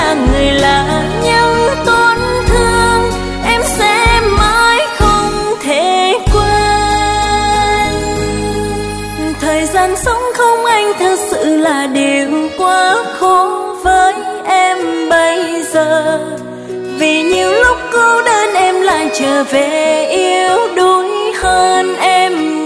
là người lạ nhưng tổn thương em sẽ mãi không thể quên. Thời gian sống không anh thật sự là điều quá khó với em bây giờ. Vì nhiều lúc cô đơn em lại trở về yếu đuối hơn em